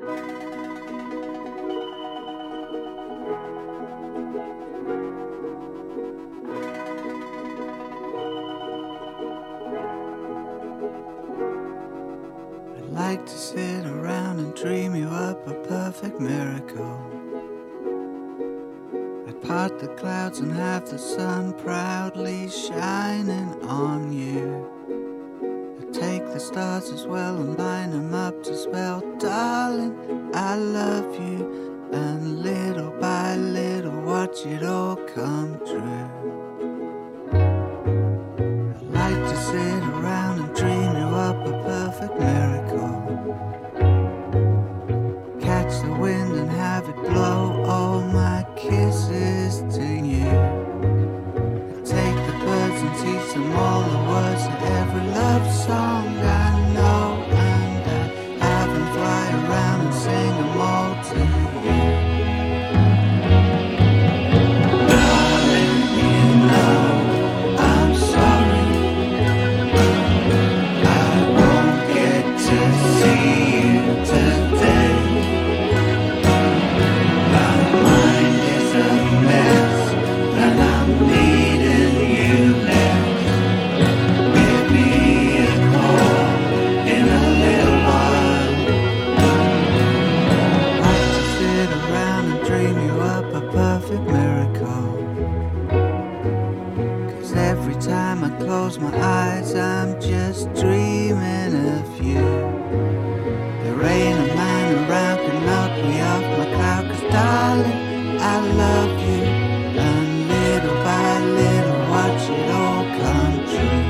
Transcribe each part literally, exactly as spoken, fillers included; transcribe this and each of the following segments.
I'd like to sit around and dream you up a perfect miracle. I'd part the clouds and have the sun proudly shining on you. I'd take the stars as well and line them up to spell, darling, I love you. And little by little watch it all come true. I'd like to sit around and dream you up a perfect miracle. Catch the wind and have it blow all my kisses to you. I'd take the birds and teach them all the words to every love song I know, and I'd have them fly around and sing them all to you. Darling, you know I'm sorry I won't get to see you today. My mind is a mess and I'm needing you less. Give me a call in a little while. I like to sit around and dream you up a perfect miracle. 'Cause every time I close my eyes I'm just dreaming of you. There ain't a man around can knock me off my cloud, 'cause darling, I love you. And little by little watch it all come true.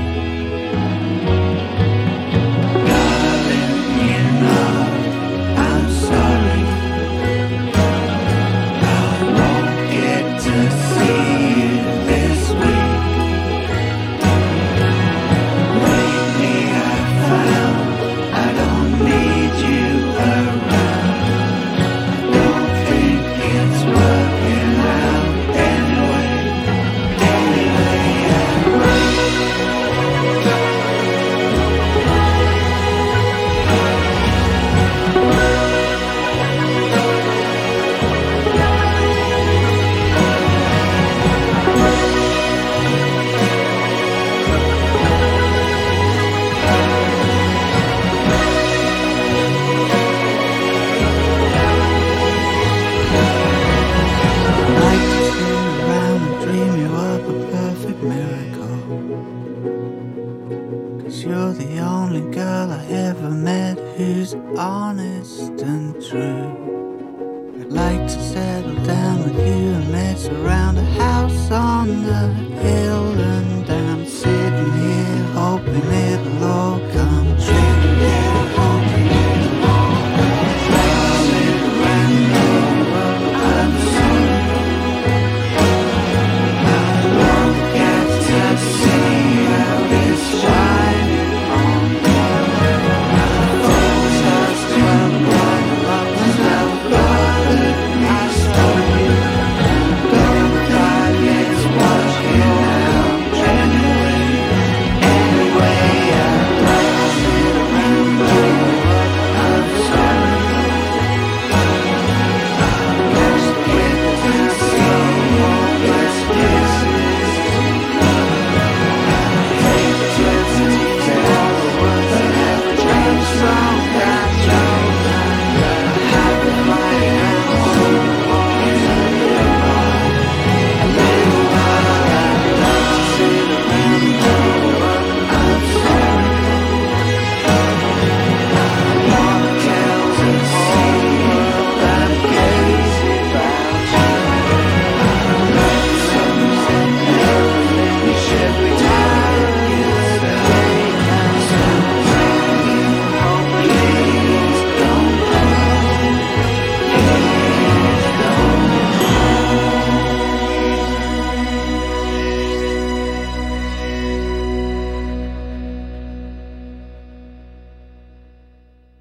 Darling, you know I'm sorry I won't get to see you this week. Lately I found I don't need you around. I don't think it's working out anyway. Anyway, I'd like to sit around and dream you up a perfect miracle. 'Cause you're the only girl I ever met who's honest and true. I'd like to settle down with you and mess around a house on the hill